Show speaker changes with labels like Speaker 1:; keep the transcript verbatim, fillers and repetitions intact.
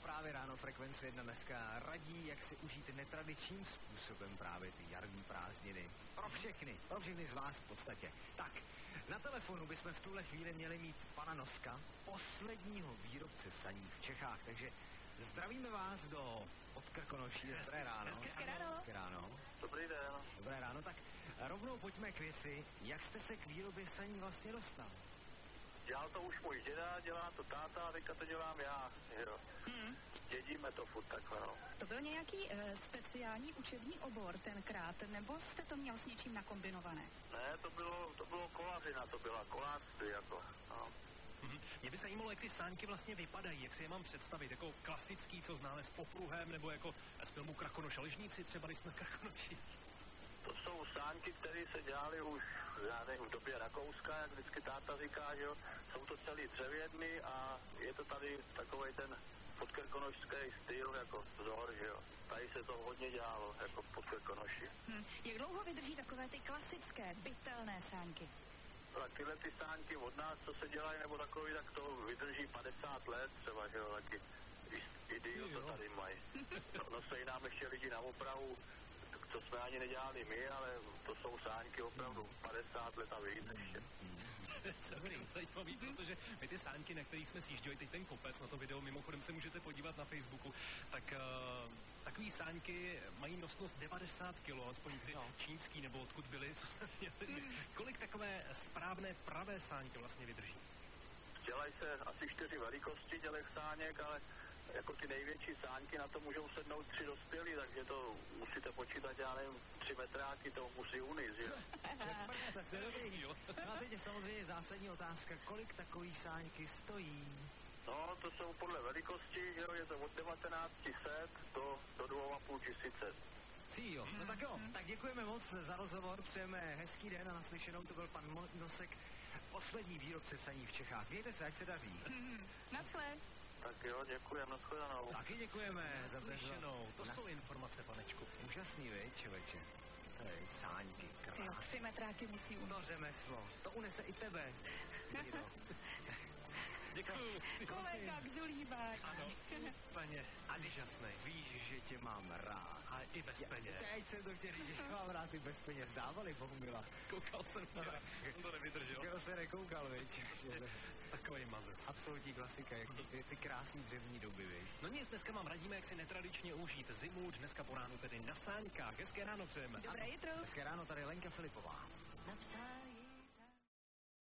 Speaker 1: právě ráno Frekvence jedna dneska radí, jak si užít netradičním způsobem právě ty jarní prázdniny. Pro všechny, pro všechny z vás v podstatě. Tak, na telefonu bychom v tuhle chvíli měli mít pana Noska, posledního výrobce saní v Čechách, takže zdravíme vás do Podkrkonoší. Dobré ráno.
Speaker 2: Hezké ráno.
Speaker 1: Hezké ráno.
Speaker 3: Dobrý den.
Speaker 1: Dobré ráno, tak rovnou pojďme k věci. Jak jste se k výrobě saní vlastně dostal?
Speaker 3: Dělal to už můj děda, dělá to táta a teďka to dělám já, jo. Hmm. Dědíme to furt takhle, no.
Speaker 2: To byl nějaký e, speciální učební obor tenkrát, nebo jste to měl s něčím nakombinované?
Speaker 3: Ne, to bylo, to bylo kolařina, to byla kolářství, jako, no.
Speaker 4: Mm-hmm. Mě by zajímalo, jak ty sáňky vlastně vypadají, jak si je mám představit, jako klasický, co známe s popruhem, nebo jako z filmu Krakonoš a Ližníci, třeba když jsme Krakonoši.
Speaker 3: To jsou sáňky, které se dělaly už, já nevím, v době Rakouska, jak vždycky táta říká, že jo. Jsou to celý dřevědný a je to tady takovej ten podkrkonošský styl, jako vzor, že jo. Tady se to hodně dělalo, jako v Podkrkonoši.
Speaker 2: Hm. Jak dlouho vydrží takové ty klasické, bytelné sáňky?
Speaker 3: Tak tyhle ty sáňky od nás, co se dělají, nebo takový, tak to vydrží padesát let třeba, že jo, taky i, i díl to tady mají. No, no se nám ještě lidi na opravu, to jsme ani nedělali my, ale to jsou sáňky opravdu padesát let a víc ještě.
Speaker 4: Celkem zajímavý, protože my ty sáňky, na kterých jsme sjížděli teď ten kopec, na to video mimochodem se můžete podívat na Facebooku, tak uh, takový sáňky mají nosnost devadesát kilo, aspoň ty no. čínský, nebo odkud byly, co jsme měli. Mm. Kolik takové správné pravé sáňky vlastně vydrží?
Speaker 3: Dělají se asi čtyři velikosti těch sáněk, ale jako ty největší sáňky na to můžou sednout tři dospělí, takže to musíte počítat, já nevím, tři metráky, to musí unít, že?
Speaker 1: Tak to je dobrý. No a teď je samozřejmě zásadní otázka, kolik takový sáňky stojí?
Speaker 3: No, to jsou podle velikosti, že jo, je to od devatenáct set do, do dvou a půl tisíce.
Speaker 1: Jo, no tak jo, tak děkujeme moc za rozhovor, přejeme hezký den a naslyšenou, to byl pan Nosek, poslední výrobce saní v Čechách. Mějte se, ať se daří.
Speaker 2: Mm-hmm. Naschle.
Speaker 3: Tak jo, děkujeme, nashledanou.
Speaker 1: Taky děkujeme za
Speaker 4: naslyšenou, to jsou informace, panečku.
Speaker 1: Úžasný, vej, člověče. To je sáňky, krásný.
Speaker 2: Jo, tři metráky musí unést.
Speaker 1: No řemeslo, to unese i tebe.
Speaker 4: Děkuju.
Speaker 2: Kolega Gzulíbák.
Speaker 4: Ano, úplně úžasný.
Speaker 1: Víš, že tě mám rád.
Speaker 4: A i bez peněz.
Speaker 1: Teď jsem to chtěl říct, že mám rád i bez peněz. Dávali, Bohumila.
Speaker 4: Koukal jsem včera, jsem to nevydržel.
Speaker 1: Kdo se nekoukal, viď?
Speaker 4: Takovej mazec.
Speaker 1: Absolutní klasika, jak ty, ty krásný dřevní doby, viď?
Speaker 4: No nic, dneska vám radíme, jak si netradičně užít zimu, dneska po ránu tedy na sáňkách. Hezké ráno přejeme.
Speaker 2: Dobré jitro.
Speaker 1: Hezké ráno, tady Lenka Filipová.
Speaker 2: Napsání.